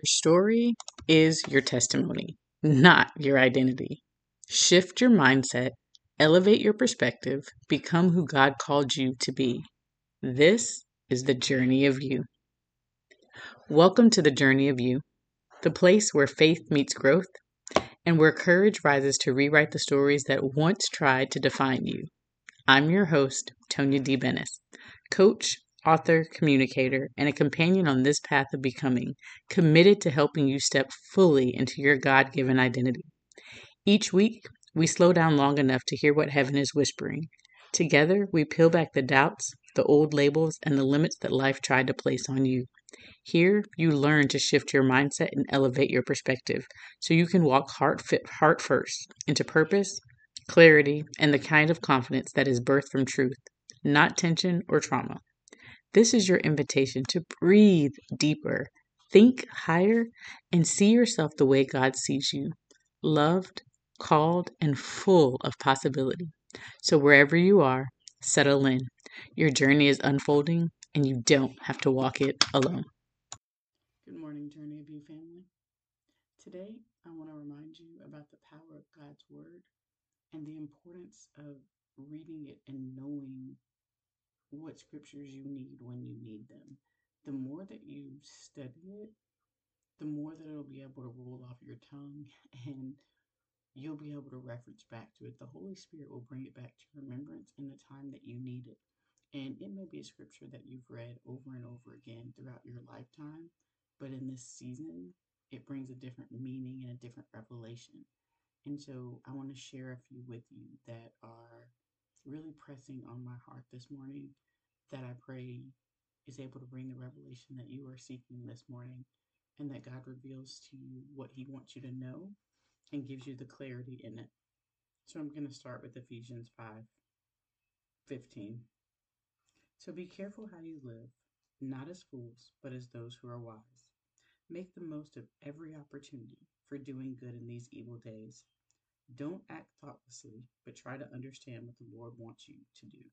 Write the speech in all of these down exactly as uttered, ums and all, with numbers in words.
Your story is your testimony, not your identity. Shift your mindset, elevate your perspective, become who God called you to be. This is the journey of you. Welcome to the journey of you, the place where faith meets growth and where courage rises to rewrite the stories that once tried to define you. I'm your host, Tonya D. Bennis, coach, author, communicator, and a companion on this path of becoming, committed to helping you step fully into your God-given identity. Each week, we slow down long enough to hear what heaven is whispering. Together, we peel back the doubts, the old labels, and the limits that life tried to place on you. Here, you learn to shift your mindset and elevate your perspective so you can walk heart, fit, heart first into purpose, clarity, and the kind of confidence that is birthed from truth, not tension or trauma. This is your invitation to breathe deeper, think higher, and see yourself the way God sees you, loved, called, and full of possibility. So wherever you are, settle in. Your journey is unfolding, and you don't have to walk it alone. Good morning, Journey of You family. Today, I want to remind you about the power of God's Word and the importance of reading it and knowing what scriptures you need when you need them. The more that you study it, the more that it'll be able to roll off your tongue and you'll be able to reference back to it. The Holy Spirit will bring it back to remembrance in the time that you need it. And it may be a scripture that you've read over and over again throughout your lifetime, but in this season, it brings a different meaning and a different revelation. And so I want to share a few with you that are really pressing on my heart this morning that I pray is able to bring the revelation that you are seeking this morning, and that God reveals to you what he wants you to know and gives you the clarity in it. So I'm going to start with Ephesians five fifteen. So be careful how you live, not as fools, but as those who are wise. Make the most of every opportunity for doing good in these evil days. Don't act thoughtlessly, but try to understand what the Lord wants you to do.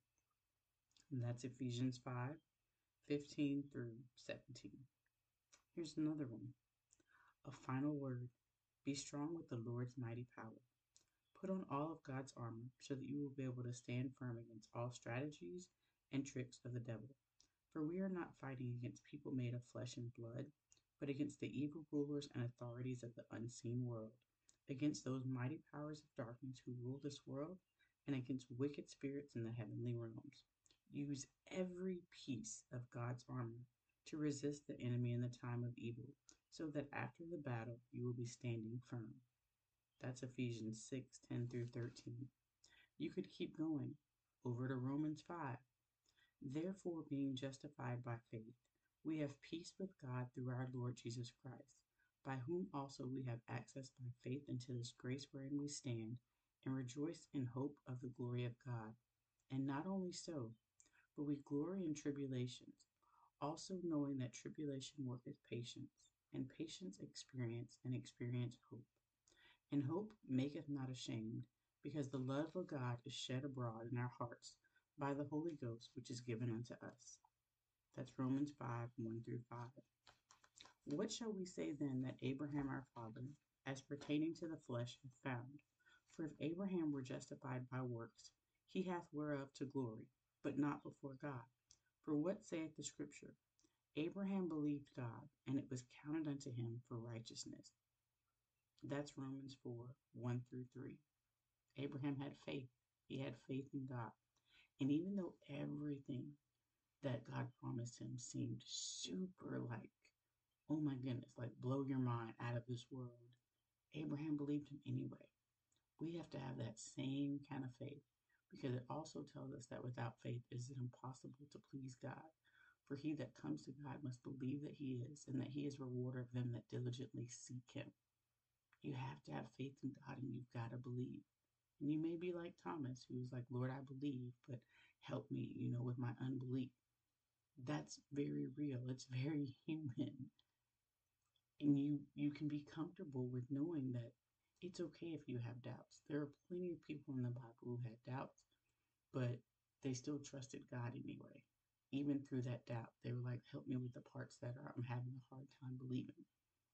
And that's Ephesians five fifteen through seventeen. Here's another one. A final word. Be strong with the Lord's mighty power. Put on all of God's armor so that you will be able to stand firm against all strategies and tricks of the devil. For we are not fighting against people made of flesh and blood, but against the evil rulers and authorities of the unseen world, against those mighty powers of darkness who rule this world, and against wicked spirits in the heavenly realms. Use every piece of God's armor to resist the enemy in the time of evil, so that after the battle you will be standing firm. That's Ephesians six ten through thirteen. You could keep going. Over to Romans five. Therefore, being justified by faith, we have peace with God through our Lord Jesus Christ, by whom also we have access by faith into this grace wherein we stand, and rejoice in hope of the glory of God. And not only so, but we glory in tribulations, also knowing that tribulation worketh patience, and patience experience, and experience hope. And hope maketh not ashamed, because the love of God is shed abroad in our hearts by the Holy Ghost, which is given unto us. That's Romans five one through five. What shall we say then that Abraham our father, as pertaining to the flesh, hath found? For if Abraham were justified by works, he hath whereof to glory, but not before God. For what saith the Scripture? Abraham believed God, and it was counted unto him for righteousness. That's Romans four one through three. Abraham had faith. He had faith in God. And even though everything that God promised him seemed super like, oh my goodness, like blow your mind out of this world, Abraham believed him anyway. We have to have that same kind of faith, because it also tells us that without faith it is impossible to please God. For he that comes to God must believe that he is, and that he is rewarder of them that diligently seek him. You have to have faith in God, and you've got to believe. And you may be like Thomas, who's like, Lord, I believe, but help me, you know, with my unbelief. That's very real. It's very human. And you, you can be comfortable with knowing that it's okay if you have doubts. There are plenty of people in the Bible who had doubts, but they still trusted God anyway. Even through that doubt, they were like, help me with the parts that are, I'm having a hard time believing.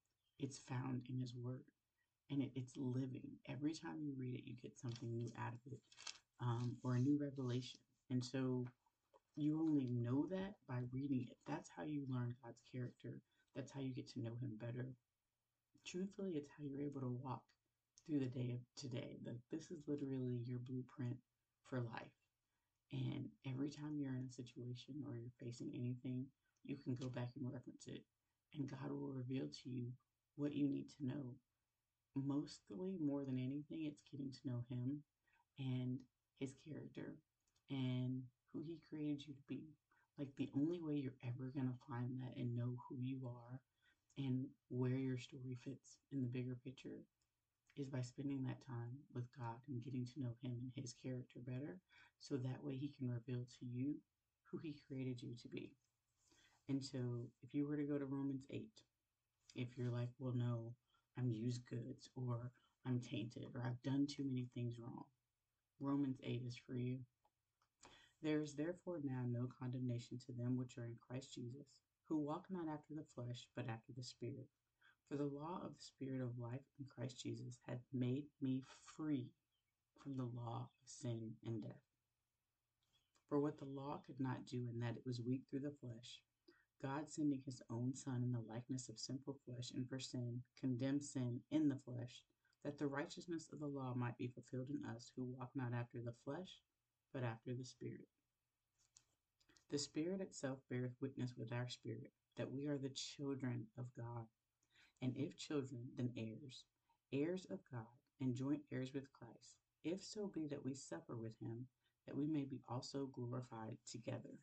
It's found in his word, and it, it's living. Every time you read it, you get something new out of it, um, or a new revelation. And so you only know that by reading it. That's how you learn God's character. That's how you get to know him better. Truthfully, it's how you're able to walk through the day of today. Like, this is literally your blueprint for life. And every time you're in a situation or you're facing anything, you can go back and reference it, and God will reveal to you what you need to know. Mostly, more than anything, it's getting to know him and his character and who he created you to be. Like, the only way you're ever going to find that and know who you are and where your story fits in the bigger picture is by spending that time with God and getting to know him and his character better, so that way he can reveal to you who he created you to be. And so if you were to go to Romans eight, if you're like, well, no, I'm used goods, or I'm tainted, or I've done too many things wrong, Romans eight is for you. There is therefore now no condemnation to them which are in Christ Jesus, who walk not after the flesh, but after the Spirit. For the law of the Spirit of life in Christ Jesus hath made me free from the law of sin and death. For what the law could not do, in that it was weak through the flesh, God sending his own Son in the likeness of sinful flesh, and for sin, condemned sin in the flesh, that the righteousness of the law might be fulfilled in us who walk not after the flesh, but after the Spirit. The Spirit itself beareth witness with our spirit that we are the children of God. And if children, then heirs, heirs of God, and joint heirs with Christ, if so be that we suffer with him, that we may be also glorified together.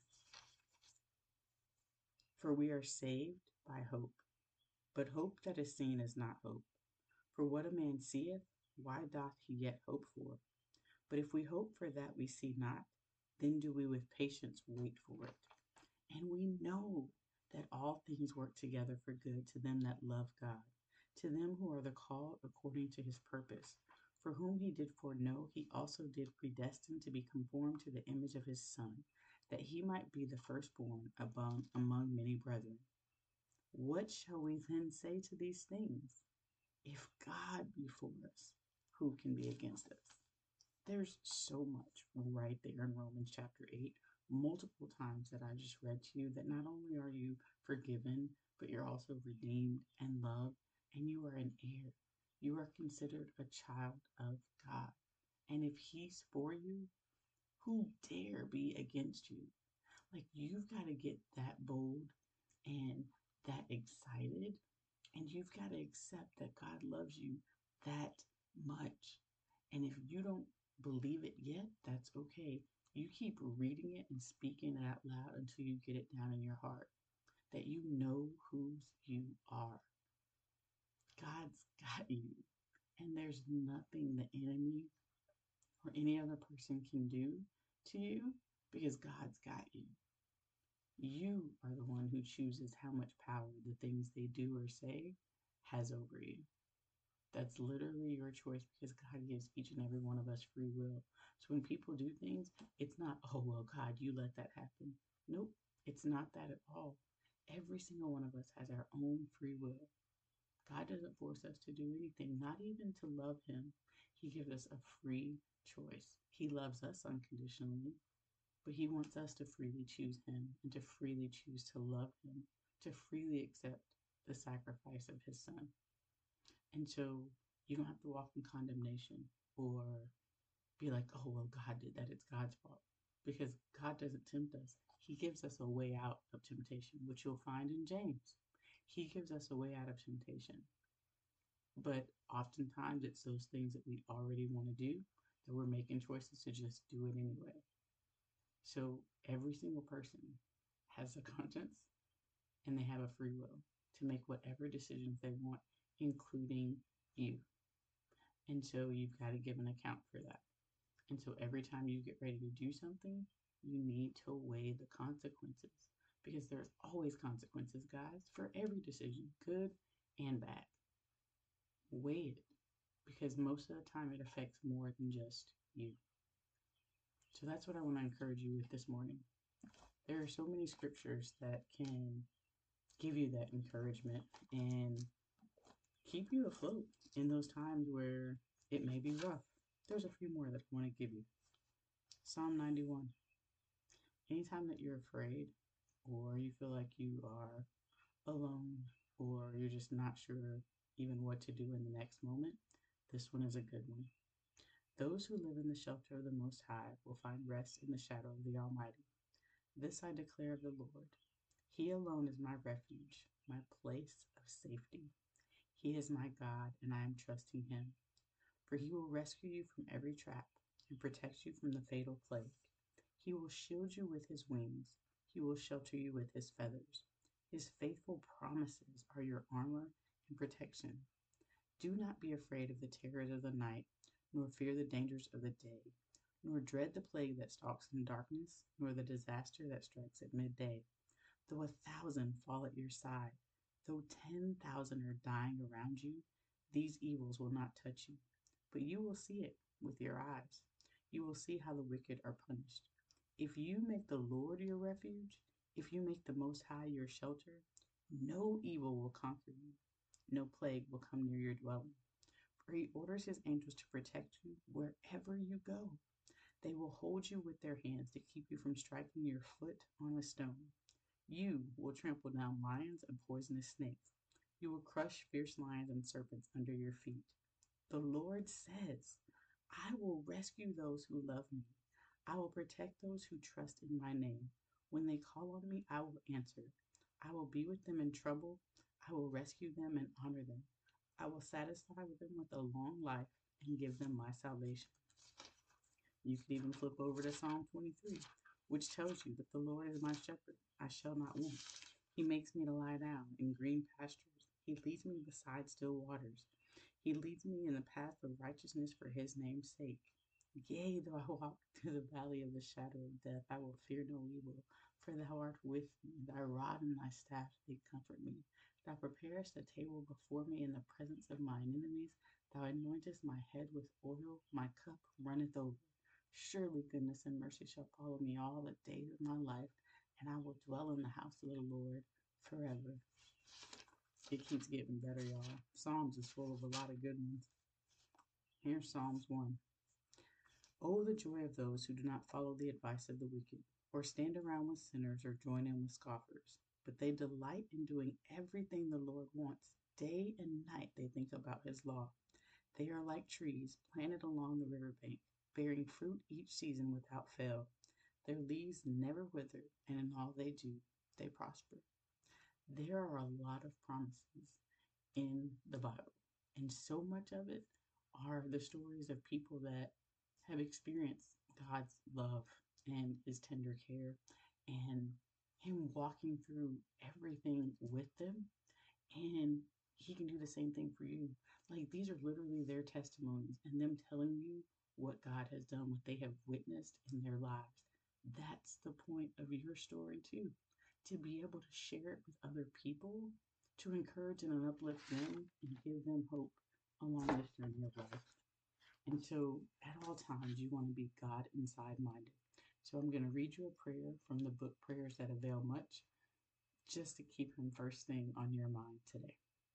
For we are saved by hope. But hope that is seen is not hope. For what a man seeth, why doth he yet hope for? But if we hope for that we see not, then do we with patience wait for it. And we know that all things work together for good to them that love God, to them who are the called according to his purpose. For whom he did foreknow, he also did predestine to be conformed to the image of his Son, that he might be the firstborn among, among many brethren. What shall we then say to these things? If God be for us, who can be against us? There's so much right there in Romans chapter eight, multiple times that I just read to you, that not only are you forgiven, but you're also redeemed and loved, and you are an heir. You are considered a child of God. And if he's for you, who dare be against you? Like, you've got to get that bold and that excited, and you've got to accept that God loves you that much. And if you don't believe it yet, that's okay. You keep reading it and speaking it out loud until you get it down in your heart, that you know whose you are. God's got you. And there's nothing the enemy or any other person can do to you, because God's got you. You are the one who chooses how much power the things they do or say has over you. That's literally your choice, because God gives each and every one of us free will. So when people do things, it's not, oh, well, God, you let that happen. Nope, it's not that at all. Every single one of us has our own free will. God doesn't force us to do anything, not even to love him. He gives us a free choice. He loves us unconditionally, but he wants us to freely choose him and to freely choose to love him, to freely accept the sacrifice of his Son. And so you don't have to walk in condemnation or be like, oh, well, God did that, it's God's fault. Because God doesn't tempt us. He gives us a way out of temptation, which you'll find in James. He gives us a way out of temptation. But oftentimes it's those things that we already want to do that we're making choices to just do it anyway. So every single person has a conscience, and they have a free will to make whatever decisions they want, including you. And so you've got to give an account for that. And so every time you get ready to do something, you need to weigh the consequences, because there's always consequences, guys, for every decision, good and bad. Weigh it, because most of the time it affects more than just you. So that's what I want to encourage you with this morning. There are so many scriptures that can give you that encouragement and keep you afloat in those times where it may be rough. There's a few more that I want to give you. Psalm ninety-one. Anytime that you're afraid, or you feel like you are alone, or you're just not sure even what to do in the next moment, this one is a good one. Those who live in the shelter of the Most High will find rest in the shadow of the Almighty. This I declare of the Lord. He alone is my refuge, my place of safety. He is my God, and I am trusting him. For he will rescue you from every trap and protect you from the fatal plague. He will shield you with his wings. He will shelter you with his feathers. His faithful promises are your armor and protection. Do not be afraid of the terrors of the night, nor fear the dangers of the day, nor dread the plague that stalks in darkness, nor the disaster that strikes at midday. Though a thousand fall at your side, though ten thousand are dying around you, these evils will not touch you. But you will see it with your eyes. You will see how the wicked are punished. If you make the Lord your refuge, if you make the Most High your shelter, no evil will conquer you, no plague will come near your dwelling. For he orders his angels to protect you wherever you go. They will hold you with their hands to keep you from striking your foot on a stone. You will trample down lions and poisonous snakes. You will crush fierce lions and serpents under your feet. The Lord says, I will rescue those who love me. I will protect those who trust in my name. When they call on me, I will answer. I will be with them in trouble. I will rescue them and honor them. I will satisfy them with a long life and give them my salvation. You can even flip over to Psalm twenty-three, which tells you that the Lord is my shepherd. I shall not want. He makes me to lie down in green pastures. He leads me beside still waters. He leads me in the path of righteousness for his name's sake. Yea, though I walk through the valley of the shadow of death, I will fear no evil, for thou art with me. Thy rod and thy staff, they comfort me. Thou preparest a table before me in the presence of mine enemies. Thou anointest my head with oil, my cup runneth over. Surely goodness and mercy shall follow me all the days of my life, and I will dwell in the house of the Lord forever. It keeps getting better, y'all. Psalms is full of a lot of good ones. Here's Psalms one. Oh, the joy of those who do not follow the advice of the wicked, or stand around with sinners, or join in with scoffers. But they delight in doing everything the Lord wants. Day and night they think about his law. They are like trees planted along the riverbank, bearing fruit each season without fail. Their leaves never wither, and in all they do, they prosper. There are a lot of promises in the Bible, and so much of it are the stories of people that have experienced God's love and his tender care and him walking through everything with them, and he can do the same thing for you. Like, these are literally their testimonies and them telling you what God has done, what they have witnessed in their lives. That's the point of your story too, to be able to share it with other people, to encourage and uplift them and give them hope along this journey of life. And so at all times, you want to be God inside minded. So I'm going to read you a prayer from the book Prayers That Avail Much, just to keep him first thing on your mind today.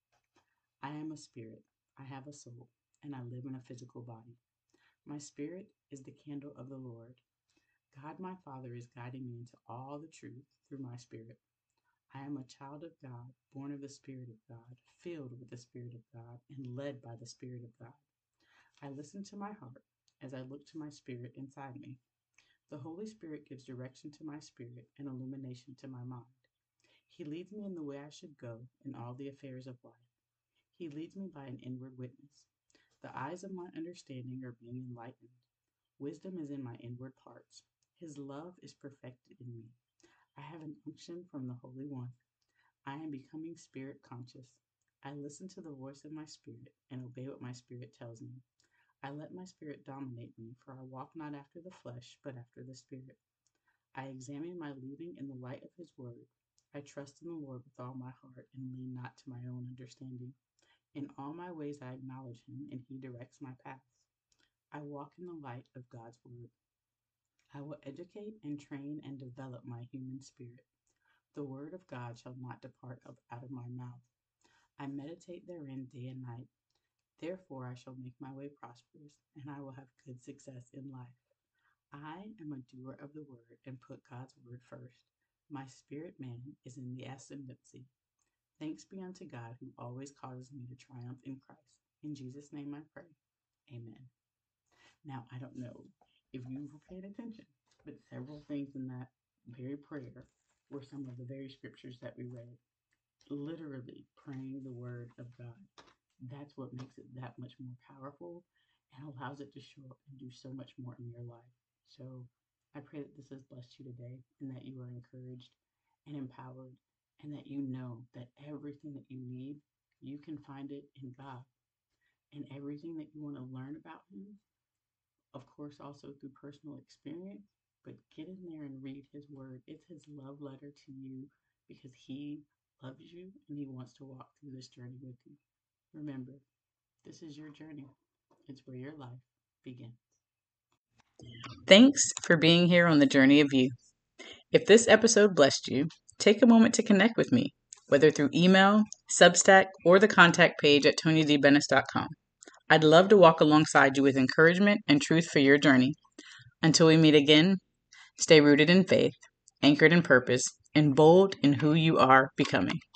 I am a spirit, I have a soul, and I live in a physical body. My spirit is the candle of the Lord. God my Father is guiding me into all the truth through my spirit. I am a child of God, born of the Spirit of God, filled with the Spirit of God, and led by the Spirit of God. I listen to my heart as I look to my spirit inside me. The Holy Spirit gives direction to my spirit and illumination to my mind. He leads me in the way I should go in all the affairs of life. He leads me by an inward witness. The eyes of my understanding are being enlightened. Wisdom is in my inward parts. His love is perfected in me. I have an unction from the Holy One. I am becoming spirit conscious. I listen to the voice of my spirit and obey what my spirit tells me. I let my spirit dominate me, for I walk not after the flesh, but after the Spirit. I examine my living in the light of his word. I trust in the Lord with all my heart and lean not to my own understanding. In all my ways I acknowledge him, and he directs my paths. I walk in the light of God's word. I will educate and train and develop my human spirit. The word of God shall not depart out of my mouth. I meditate therein day and night. Therefore, I shall make my way prosperous, and I will have good success in life. I am a doer of the word and put God's word first. My spirit man is in the ascendancy. Thanks be unto God who always causes me to triumph in Christ. In Jesus' name I pray. Amen. Now, I don't know if you've paid attention, but several things in that very prayer were some of the very scriptures that we read. Literally praying the word of God. That's what makes it that much more powerful and allows it to show up and do so much more in your life. So I pray that this has blessed you today and that you are encouraged and empowered and that you know that everything that you need, you can find it in God. And everything that you want to learn about Him, of course, also through personal experience, but get in there and read His Word. It's His love letter to you because He loves you and He wants to walk through this journey with you. Remember, this is your journey. It's where your life begins. Thanks for being here on the Journey of You. If this episode blessed you, take a moment to connect with me, whether through email, Substack, or the contact page at tonya d bennis dot com. I'd love to walk alongside you with encouragement and truth for your journey. Until we meet again, stay rooted in faith, anchored in purpose, and bold in who you are becoming.